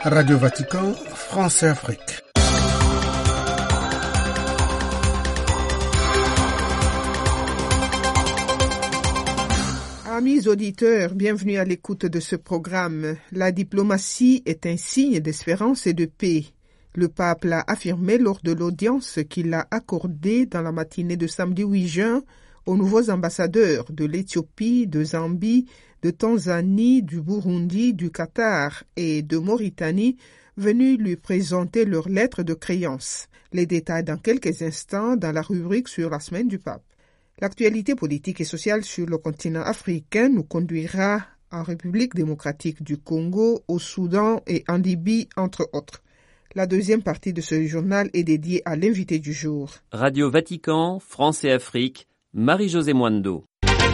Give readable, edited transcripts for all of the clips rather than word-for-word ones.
Radio Vatican, France et Afrique. Amis auditeurs, bienvenue à l'écoute de ce programme. La diplomatie est un signe d'espérance et de paix. Le pape l'a affirmé lors de l'audience qu'il a accordée dans la matinée de samedi 8 juin aux nouveaux ambassadeurs de l'Éthiopie, de Zambie, de Tanzanie, du Burundi, du Qatar et de Mauritanie venus lui présenter leurs lettres de créance. Les détails dans quelques instants dans la rubrique sur la semaine du pape. L'actualité politique et sociale sur le continent africain nous conduira en République démocratique du Congo, au Soudan et en Libye, entre autres. La deuxième partie de ce journal est dédiée à l'invité du jour. Radio Vatican, France et Afrique, Marie-Josée Mwando.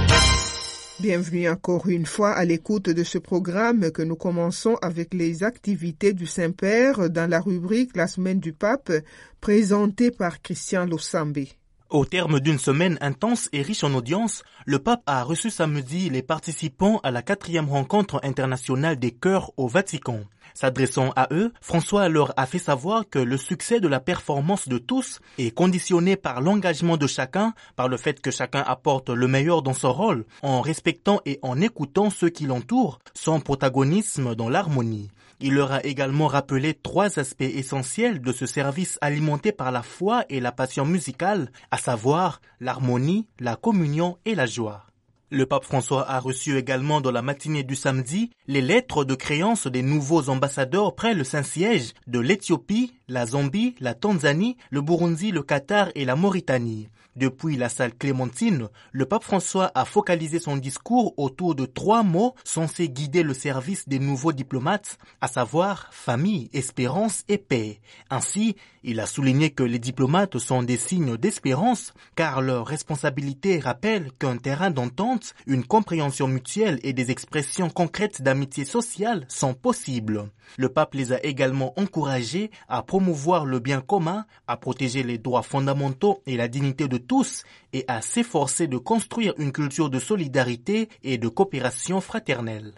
Bienvenue encore une fois à l'écoute de ce programme que nous commençons avec les activités du Saint-Père dans la rubrique La Semaine du Pape, présentée par Christian Losambe. Au terme d'une semaine intense et riche en audience, le pape a reçu samedi les participants à la 4e rencontre internationale des chœurs au Vatican. S'adressant à eux, François leur a fait savoir que le succès de la performance de tous est conditionné par l'engagement de chacun, par le fait que chacun apporte le meilleur dans son rôle, en respectant et en écoutant ceux qui l'entourent, son protagonisme dans l'harmonie. Il leur a également rappelé 3 aspects essentiels de ce service alimenté par la foi et la passion musicale, à savoir l'harmonie, la communion et la joie. Le pape François a reçu également dans la matinée du samedi les lettres de créance des nouveaux ambassadeurs près le Saint-Siège de l'Éthiopie, la Zambie, la Tanzanie, le Burundi, le Qatar et la Mauritanie. Depuis la salle Clémentine, le pape François a focalisé son discours autour de 3 mots censés guider le service des nouveaux diplomates, à savoir famille, espérance et paix. Ainsi, il a souligné que les diplomates sont des signes d'espérance, car leur responsabilité rappelle qu'un terrain d'entente, une compréhension mutuelle et des expressions concrètes d'amitié sociale sont possibles. Le pape les a également encouragés à promouvoir le bien commun, à protéger les droits fondamentaux et la dignité de tous et à s'efforcer de construire une culture de solidarité et de coopération fraternelle.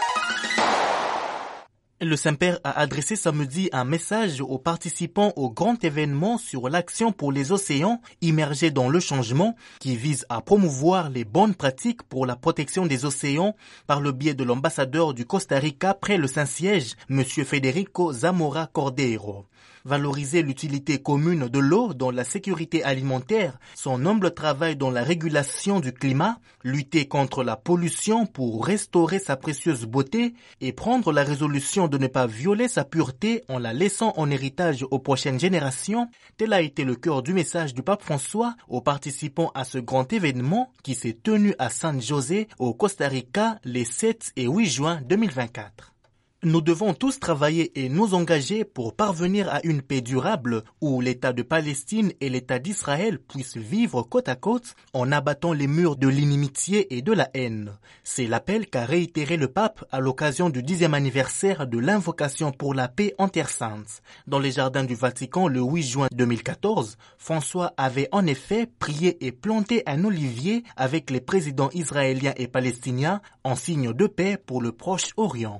Le Saint-Père a adressé samedi un message aux participants au grand événement sur l'action pour les océans immergés dans le changement qui vise à promouvoir les bonnes pratiques pour la protection des océans par le biais de l'ambassadeur du Costa Rica près le Saint-Siège, M. Federico Zamora Cordeiro. Valoriser l'utilité commune de l'eau dans la sécurité alimentaire, son humble travail dans la régulation du climat, lutter contre la pollution pour restaurer sa précieuse beauté et prendre la résolution de ne pas violer sa pureté en la laissant en héritage aux prochaines générations, tel a été le cœur du message du pape François aux participants à ce grand événement qui s'est tenu à San José au Costa Rica les 7 et 8 juin 2024. Nous devons tous travailler et nous engager pour parvenir à une paix durable où l'État de Palestine et l'État d'Israël puissent vivre côte à côte en abattant les murs de l'inimitié et de la haine. C'est l'appel qu'a réitéré le pape à l'occasion du 10e anniversaire de l'invocation pour la paix en Terre Sainte. Dans les jardins du Vatican le 8 juin 2014, François avait en effet prié et planté un olivier avec les présidents israéliens et palestiniens en signe de paix pour le Proche-Orient.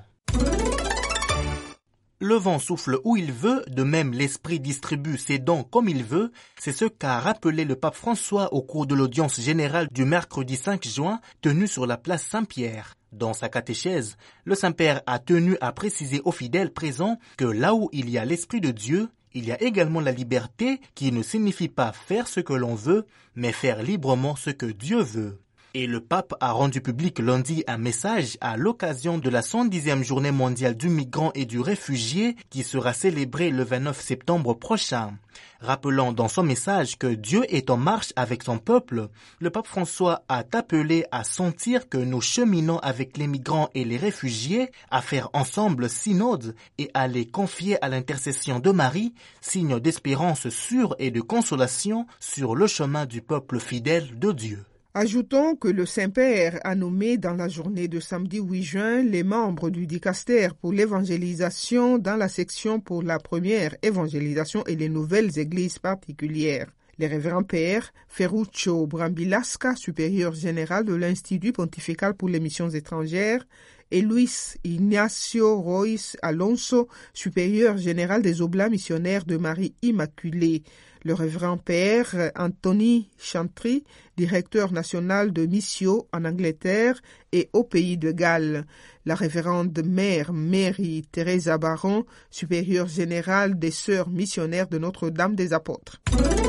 Le vent souffle où il veut, de même l'esprit distribue ses dons comme il veut, c'est ce qu'a rappelé le pape François au cours de l'audience générale du mercredi 5 juin tenue sur la place Saint-Pierre. Dans sa catéchèse, le Saint-Père a tenu à préciser aux fidèles présents que là où il y a l'Esprit de Dieu, il y a également la liberté qui ne signifie pas faire ce que l'on veut, mais faire librement ce que Dieu veut. Et le pape a rendu public lundi un message à l'occasion de la 110e journée mondiale du migrant et du réfugié qui sera célébrée le 29 septembre prochain. Rappelant dans son message que Dieu est en marche avec son peuple, le pape François a appelé à sentir que nous cheminons avec les migrants et les réfugiés, à faire ensemble synode et à les confier à l'intercession de Marie, signe d'espérance sûre et de consolation sur le chemin du peuple fidèle de Dieu. Ajoutons que le Saint-Père a nommé dans la journée de samedi 8 juin les membres du Dicaster pour l'évangélisation dans la section pour la première évangélisation et les nouvelles églises particulières. Les révérends pères Ferruccio Brambilasca, supérieur général de l'Institut pontifical pour les missions étrangères, et Luis Ignacio Royce Alonso, supérieur général des Oblats missionnaires de Marie Immaculée. Le révérend père Anthony Chantry, directeur national de Missio en Angleterre et au pays de Galles. La révérende mère Mary Teresa Baron, supérieure générale des sœurs missionnaires de Notre-Dame des Apôtres.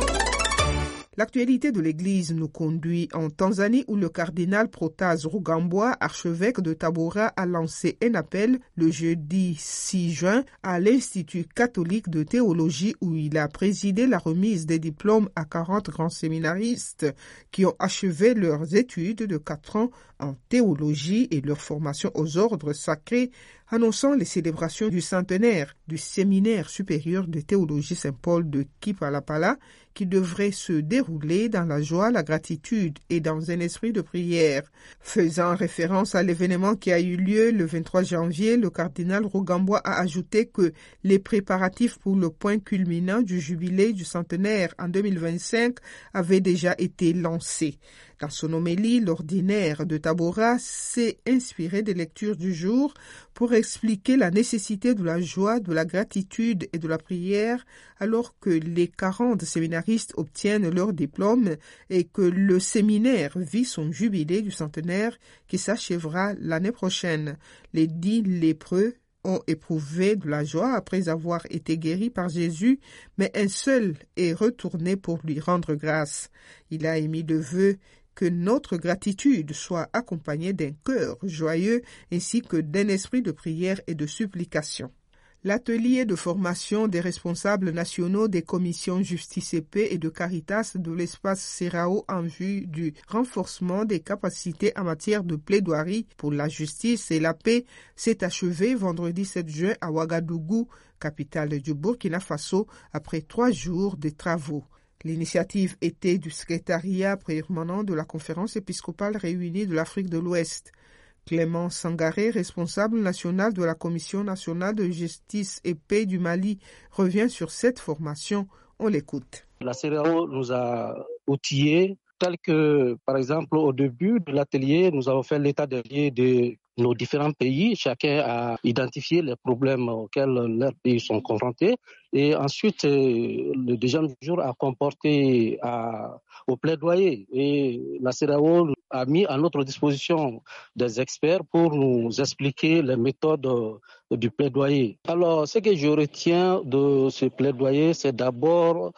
L'actualité de l'Église nous conduit en Tanzanie où le cardinal Protase Rugambwa, archevêque de Tabora, a lancé un appel le jeudi 6 juin à l'Institut catholique de théologie où il a présidé la remise des diplômes à 40 grands séminaristes qui ont achevé leurs études de 4 ans en théologie et leur formation aux ordres sacrés, annonçant les célébrations du centenaire du séminaire supérieur de théologie Saint-Paul de Kipalapala qui devrait se dérouler dans la joie, la gratitude et dans un esprit de prière. Faisant référence à l'événement qui a eu lieu le 23 janvier, le cardinal Rugambwa a ajouté que les préparatifs pour le point culminant du jubilé du centenaire en 2025 avaient déjà été lancés. Dans son homélie, l'ordinaire de Tabora s'est inspiré des lectures du jour pour expliquer la nécessité de la joie, de la gratitude et de la prière alors que les 40 séminaristes obtiennent leur diplôme et que le séminaire vit son jubilé du centenaire qui s'achèvera l'année prochaine. Les 10 lépreux ont éprouvé de la joie après avoir été guéris par Jésus, mais un seul est retourné pour lui rendre grâce. Il a émis le vœu que notre gratitude soit accompagnée d'un cœur joyeux ainsi que d'un esprit de prière et de supplication. L'atelier de formation des responsables nationaux des commissions Justice et Paix et de Caritas de l'espace Serao en vue du renforcement des capacités en matière de plaidoirie pour la justice et la paix s'est achevé vendredi 7 juin à Ouagadougou, capitale du Burkina Faso, après 3 jours de travaux. L'initiative était du secrétariat permanent de la conférence épiscopale réunie de l'Afrique de l'Ouest. Clément Sangaré, responsable national de la Commission nationale de justice et paix du Mali, revient sur cette formation. On l'écoute. La CEDEAO nous a outillés, tel que, par exemple, au début de l'atelier, nous avons fait l'état des lieux de nos différents pays. Chacun a identifié les problèmes auxquels leurs pays sont confrontés. Et ensuite, le deuxième jour a comporté au plaidoyer. Et la CEDEAO a mis à notre disposition des experts pour nous expliquer les méthodes du plaidoyer. Alors, ce que je retiens de ce plaidoyer, c'est d'abord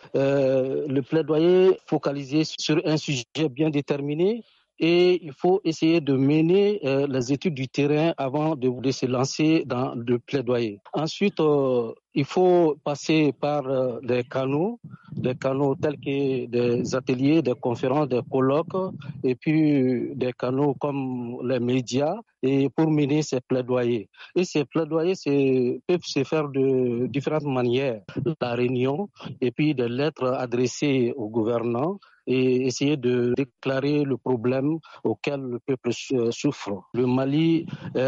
le plaidoyer focalisé sur un sujet bien déterminé. Et il faut essayer de mener les études du terrain avant de se lancer dans le plaidoyer. Ensuite, il faut passer par des canaux tels que des ateliers, des conférences, des colloques, et puis des canaux comme les médias, et pour mener ces plaidoyers. Et ces plaidoyers peuvent se faire de différentes manières. La réunion, et puis des lettres adressées aux gouvernants, et essayer de déclarer le problème auquel le peuple souffre. Le Mali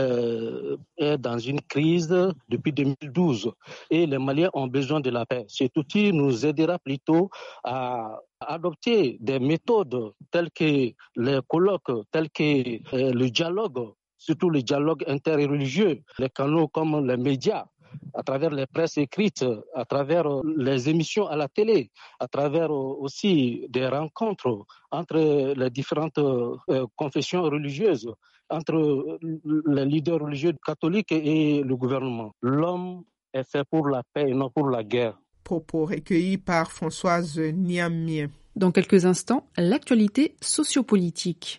est dans une crise depuis 2012 et les Maliens ont besoin de la paix. Cet outil nous aidera plutôt à adopter des méthodes telles que les colloques, telles que le dialogue, surtout le dialogue interreligieux, les canaux comme les médias, à travers les presses écrites, à travers les émissions à la télé, à travers aussi des rencontres entre les différentes confessions religieuses, entre les leaders religieux catholiques et le gouvernement. L'homme est fait pour la paix et non pour la guerre. Propos recueillis par Françoise Niamien. Dans quelques instants, l'actualité sociopolitique.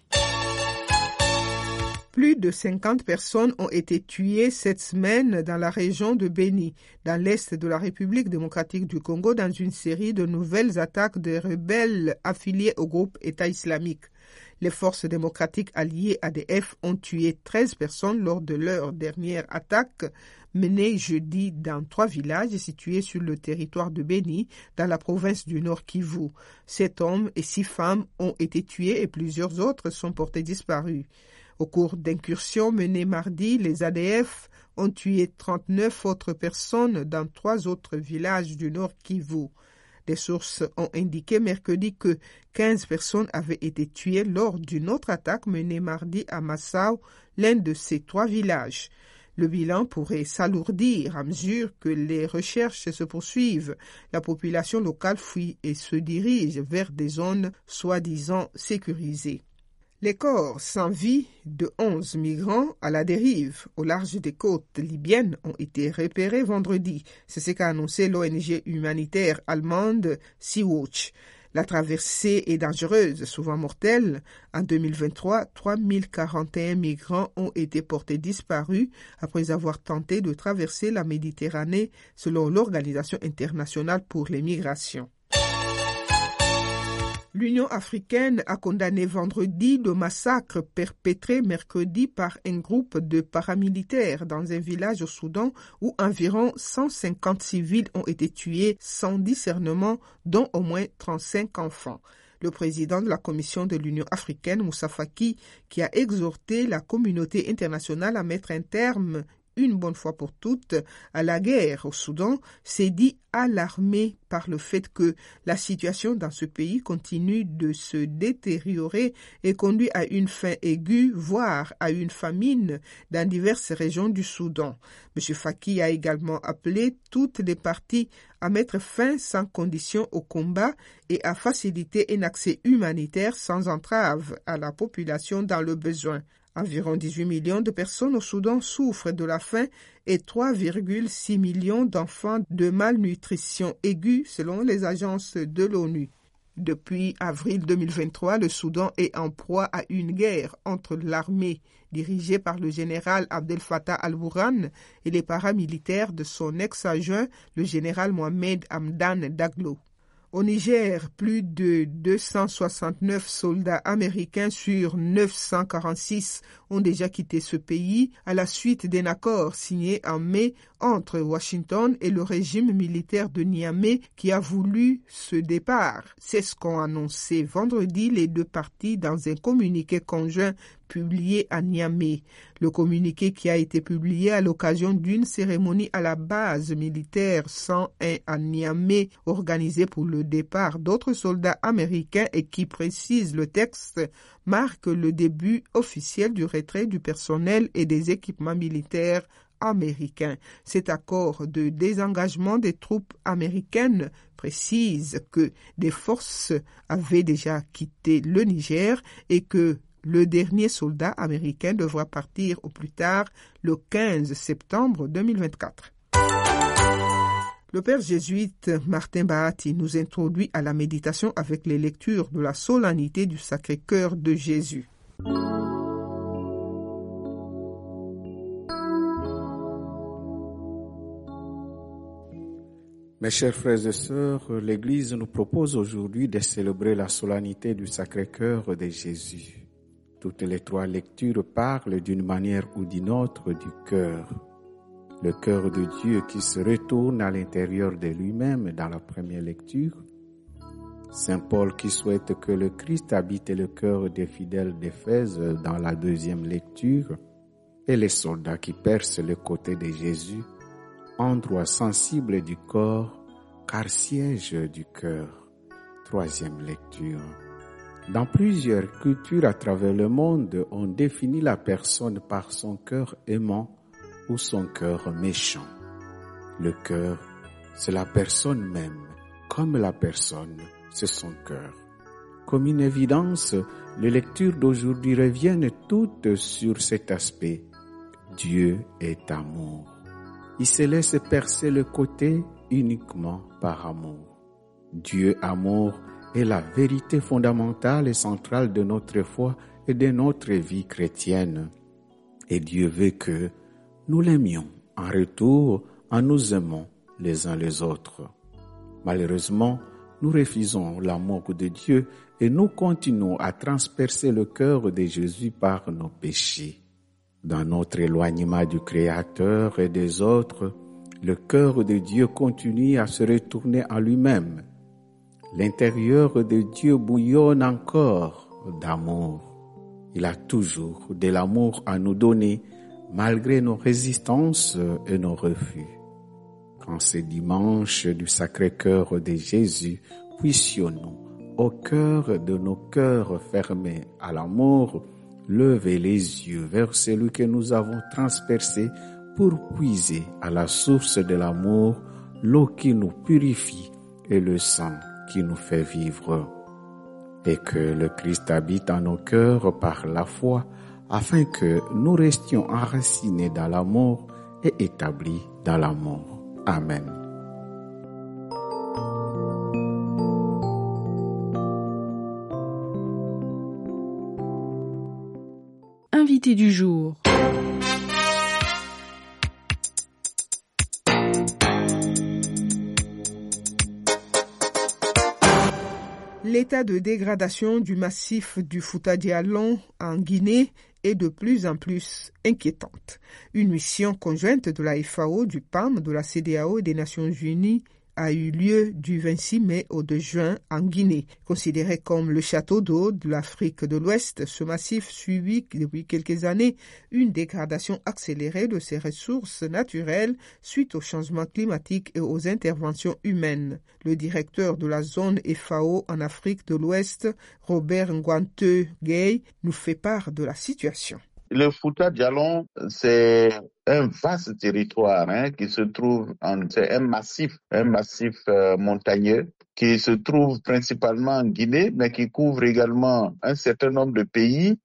Plus de 50 personnes ont été tuées cette semaine dans la région de Béni, dans l'est de la République démocratique du Congo, dans une série de nouvelles attaques de rebelles affiliés au groupe État islamique. Les forces démocratiques alliées ADF ont tué 13 personnes lors de leur dernière attaque menée jeudi dans 3 villages situés sur le territoire de Béni, dans la province du Nord Kivu. 7 hommes et 6 femmes ont été tués et plusieurs autres sont portés disparus. Au cours d'incursions menées mardi, les ADF ont tué 39 autres personnes dans 3 autres villages du Nord Kivu. Des sources ont indiqué mercredi que 15 personnes avaient été tuées lors d'une autre attaque menée mardi à Massao, l'un de ces 3 villages. Le bilan pourrait s'alourdir à mesure que les recherches se poursuivent. La population locale fuit et se dirige vers des zones soi-disant sécurisées. Les corps sans vie de 11 migrants à la dérive au large des côtes libyennes ont été repérés vendredi. C'est ce qu'a annoncé l'ONG humanitaire allemande Sea-Watch. La traversée est dangereuse, souvent mortelle. En 2023, 3041 migrants ont été portés disparus après avoir tenté de traverser la Méditerranée selon l'Organisation internationale pour les migrations. L'Union africaine a condamné vendredi le massacre perpétré mercredi par un groupe de paramilitaires dans un village au Soudan où environ 150 civils ont été tués sans discernement, dont au moins 35 enfants. Le président de la Commission de l'Union africaine, Moussa Faki, qui a exhorté la communauté internationale à mettre un terme une bonne fois pour toutes à la guerre au Soudan, s'est dit alarmé par le fait que la situation dans ce pays continue de se détériorer et conduit à une faim aiguë, voire à une famine dans diverses régions du Soudan. M. Faki a également appelé toutes les parties à mettre fin sans condition au combat et à faciliter un accès humanitaire sans entrave à la population dans le besoin. Environ 18 millions de personnes au Soudan souffrent de la faim et 3,6 millions d'enfants de malnutrition aiguë selon les agences de l'ONU. Depuis avril 2023, le Soudan est en proie à une guerre entre l'armée dirigée par le général Abdel Fattah al-Burhan et les paramilitaires de son ex-adjoint, le général Mohamed Hamdan Daglo. Au Niger, plus de 269 soldats américains sur 946 ont déjà quitté ce pays à la suite d'un accord signé en mai entre Washington et le régime militaire de Niamey qui a voulu ce départ. C'est ce qu'ont annoncé vendredi les 2 parties dans un communiqué conjoint publié à Niamey. Le communiqué qui a été publié à l'occasion d'une cérémonie à la base militaire 101 à Niamey organisée pour le départ d'autres soldats américains et qui précise le texte marque le début officiel du retrait du personnel et des équipements militaires américains. Cet accord de désengagement des troupes américaines précise que des forces avaient déjà quitté le Niger et que le dernier soldat américain devra partir au plus tard le 15 septembre 2024. Le père jésuite Martin Bahati nous introduit à la méditation avec les lectures de la solennité du Sacré-Cœur de Jésus. Mes chers frères et sœurs, l'Église nous propose aujourd'hui de célébrer la solennité du Sacré-Cœur de Jésus. Toutes les 3 lectures parlent d'une manière ou d'une autre du cœur. Le cœur de Dieu qui se retourne à l'intérieur de lui-même dans la première lecture. Saint Paul qui souhaite que le Christ habite le cœur des fidèles d'Éphèse dans la 2e lecture. Et les soldats qui percent le côté de Jésus, endroit sensible du corps, car siège du cœur. 3e lecture. Dans plusieurs cultures à travers le monde, on définit la personne par son cœur aimant ou son cœur méchant. Le cœur, c'est la personne même, comme la personne, c'est son cœur. Comme une évidence, les lectures d'aujourd'hui reviennent toutes sur cet aspect. Dieu est amour. Il se laisse percer le côté uniquement par amour. Dieu amour est la vérité fondamentale et centrale de notre foi et de notre vie chrétienne. Et Dieu veut que nous l'aimions en retour en nous aimant les uns les autres. Malheureusement, nous refusons l'amour de Dieu et nous continuons à transpercer le cœur de Jésus par nos péchés. Dans notre éloignement du Créateur et des autres, le cœur de Dieu continue à se retourner à lui-même. L'intérieur de Dieu bouillonne encore d'amour. Il a toujours de l'amour à nous donner, malgré nos résistances et nos refus. Qu'en ce dimanche du Sacré-Cœur de Jésus, puissions-nous, au cœur de nos cœurs fermés à l'amour, lever les yeux vers celui que nous avons transpercé pour puiser à la source de l'amour l'eau qui nous purifie et le sang qui nous fait vivre. Et que le Christ habite en nos cœurs par la foi, afin que nous restions enracinés dans l'amour et établis dans l'amour. Amen. Invité du jour. L'état de dégradation du massif du Fouta Djallon en Guinée est de plus en plus inquiétante. Une mission conjointe de la FAO, du PAM, de la CEDEAO et des Nations Unies a eu lieu du 26 mai au 2 juin en Guinée. Considéré comme le château d'eau de l'Afrique de l'Ouest, ce massif subit depuis quelques années une dégradation accélérée de ses ressources naturelles suite au changement climatique et aux interventions humaines. Le directeur de la zone FAO en Afrique de l'Ouest, Robert Ngwanteux Gueye, nous fait part de la situation. Le Fouta Djallon, c'est un vaste territoire qui se trouve c'est un massif montagneux qui se trouve principalement en Guinée, mais qui couvre également un certain nombre de pays,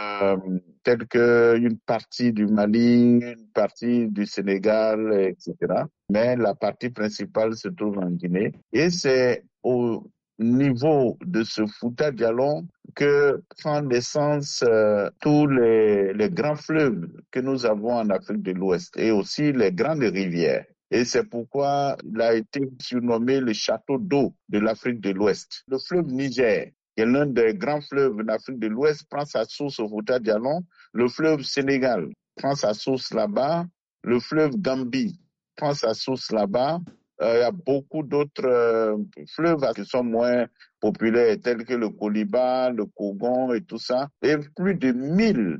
tels que une partie du Mali, une partie du Sénégal, etc. Mais la partie principale se trouve en Guinée. Et c'est au niveau de ce Fouta Djallon que prend naissance tous les grands fleuves que nous avons en Afrique de l'Ouest et aussi les grandes rivières. Et c'est pourquoi il a été surnommé le château d'eau de l'Afrique de l'Ouest. Le fleuve Niger, qui est l'un des grands fleuves d'Afrique de l'Ouest, prend sa source au Fouta Djallon. Le fleuve Sénégal prend sa source là-bas. Le fleuve Gambie prend sa source là-bas. Il y a beaucoup d'autres fleuves qui sont moins populaires, tels que le Koliba, le Kogon et tout ça. Et plus de 1000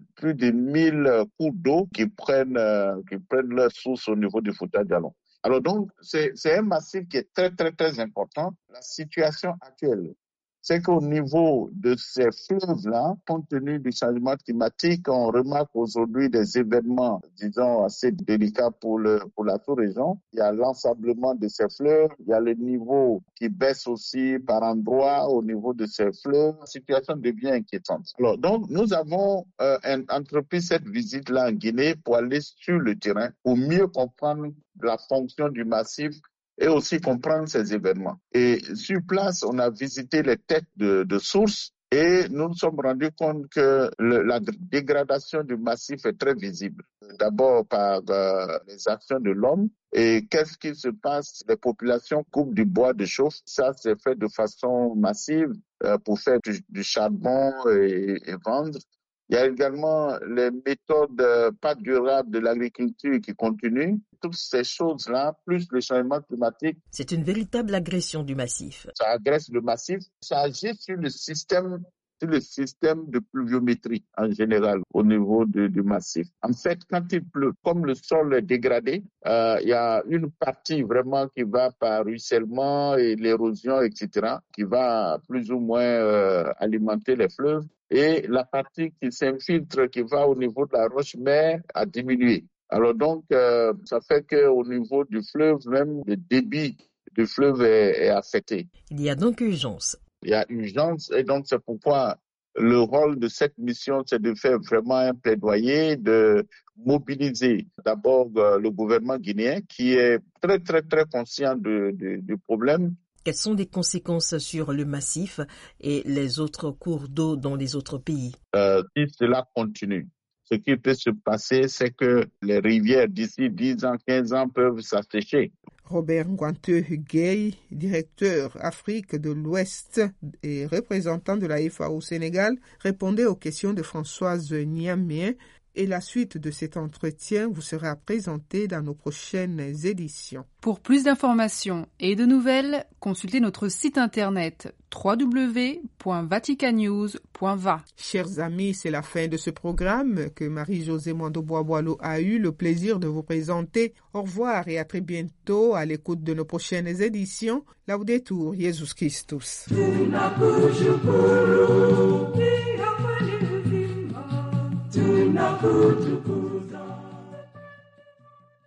cours d'eau qui prennent leur source au niveau du Fouta Djallon. Alors donc, c'est un massif qui est très, très, très important. La situation actuelle, c'est qu'au niveau de ces fleuves-là, compte tenu du changement climatique, on remarque aujourd'hui des événements, disons, assez délicats pour la sous-région. Il y a l'ensablement de ces fleuves, il y a le niveau qui baisse aussi par endroits au niveau de ces fleuves. La situation devient inquiétante. Alors, donc, nous avons entrepris cette visite-là en Guinée pour aller sur le terrain, pour mieux comprendre la fonction du massif et aussi comprendre ces événements. Et sur place, on a visité les têtes de sources et nous nous sommes rendus compte que la dégradation du massif est très visible. D'abord par les actions de l'homme. Et qu'est-ce qui se passe? Les populations coupent du bois de chauffe. Ça, c'est fait de façon massive pour faire du charbon et vendre. Il y a également les méthodes pas durables de l'agriculture qui continuent. Toutes ces choses-là, plus le changement climatique. C'est une véritable agression du massif. Ça agresse le massif, ça agit sur le système de pluviométrie en général au niveau du massif. En fait, quand il pleut, comme le sol est dégradé, il y a une partie vraiment qui va par ruissellement et l'érosion, etc., qui va plus ou moins alimenter les fleuves. Et la partie qui s'infiltre, qui va au niveau de la roche-mère, a diminué. Alors donc, ça fait qu'au niveau du fleuve, même le débit du fleuve est affecté. Il y a donc urgence. Il y a urgence et donc c'est pourquoi le rôle de cette mission, c'est de faire vraiment un plaidoyer, de mobiliser d'abord le gouvernement guinéen qui est très, très, très conscient du problème. Quelles sont les conséquences sur le massif et les autres cours d'eau dans les autres pays? Si cela continue, ce qui peut se passer, c'est que les rivières d'ici 10 ans, 15 ans peuvent s'assécher. Robert Ngwanteux Gueye, directeur Afrique de l'Ouest et représentant de la FAO au Sénégal, répondait aux questions de Françoise Niamien et la suite de cet entretien vous sera présentée dans nos prochaines éditions. Pour plus d'informations et de nouvelles, consultez notre site internet www.vaticanews.va. Chers amis, c'est la fin de ce programme que Marie-Josée Mando-Bois-Boileau a eu le plaisir de vous présenter. Au revoir et à très bientôt à l'écoute de nos prochaines éditions. Laudetur Jesus Christus. Tunakushukuru